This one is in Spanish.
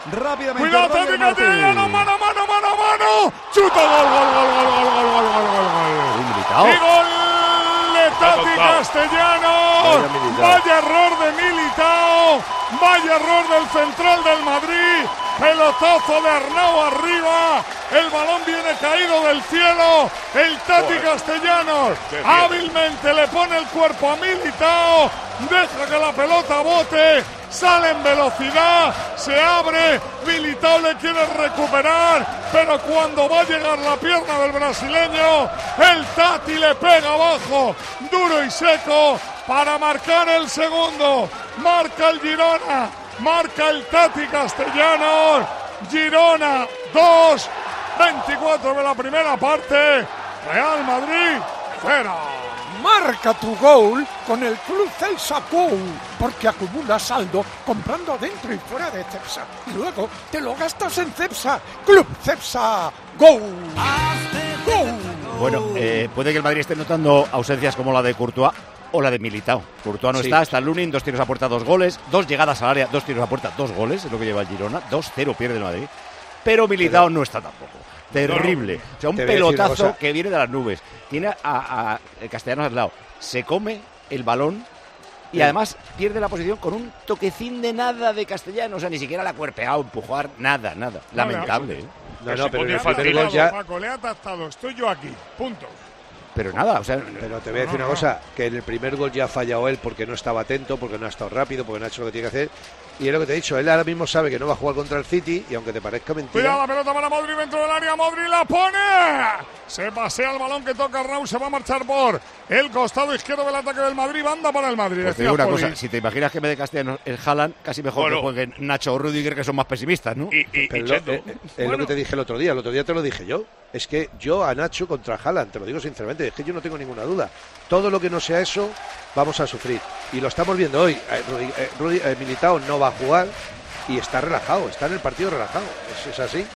Rápidamente. Cuidado, Tati Castellano, mano. Chuta, gol. Y gol de Tati Castellanos. Vaya error de Militao. Vaya error del central del Madrid. Pelotazo de Arnau arriba. El balón viene caído del cielo. El Tati Castellanos hábilmente le pone el cuerpo a Militao. Deja que la pelota bote. Sale en velocidad. Se abre. Militao le quiere recuperar. Pero cuando va a llegar la pierna del brasileño, el Tati le pega abajo. Duro y seco para marcar el segundo. Marca el Girona. Marca el Tati Castellanos. Girona 2. 24 de la primera parte. Real Madrid 0. Marca tu gol con el Club Celsa Go, porque acumula saldo comprando dentro y fuera de Cepsa. Y luego te lo gastas en Cepsa. Club Cepsa Go. Bueno, puede que el Madrid esté notando ausencias como la de Courtois o la de Militao. Courtois no está el Lunin, 2 tiros a puerta, 2 goles, 2 llegadas al área, 2 tiros a puerta, 2 goles, es lo que lleva el Girona, 2-0 pierde el Madrid. Pero Militao no está tampoco. Terrible. O sea, un pelotazo que viene de las nubes. Tiene a Castellanos al lado. Se come el balón y además pierde la posición con un toquecín de nada de Castellanos. O sea, ni siquiera la ha cuerpeado, empujar, nada. Lamentable. No, pero el primer gol ya... Paco, le ha atacado, estoy yo aquí, punto. Pero nada, o sea... Pero te voy a decir una cosa, que en el primer gol ya ha fallado él porque no estaba atento, porque no ha estado rápido, porque no ha hecho lo que tiene que hacer. Y es lo que te he dicho, él ahora mismo sabe que no va a jugar contra el City y aunque te parezca mentira... Cuidado, la pelota para Modric dentro del área, Modric la pone. Se pasea el balón que toca Arnau, se va a marchar por el costado izquierdo del ataque del Madrid, banda para el Madrid. Pues te digo una cosa, si te imaginas que en vez de Castellanos el Haaland, casi mejor que jueguen Nacho o Rüdiger, que son más pesimistas, ¿no? Es lo que te dije el otro día te lo dije yo. Es que yo a Nacho contra Haaland, te lo digo sinceramente, es que yo no tengo ninguna duda. Todo lo que no sea eso, vamos a sufrir. Y lo estamos viendo hoy. Militao no va a jugar y está relajado, está en el partido relajado. Es así.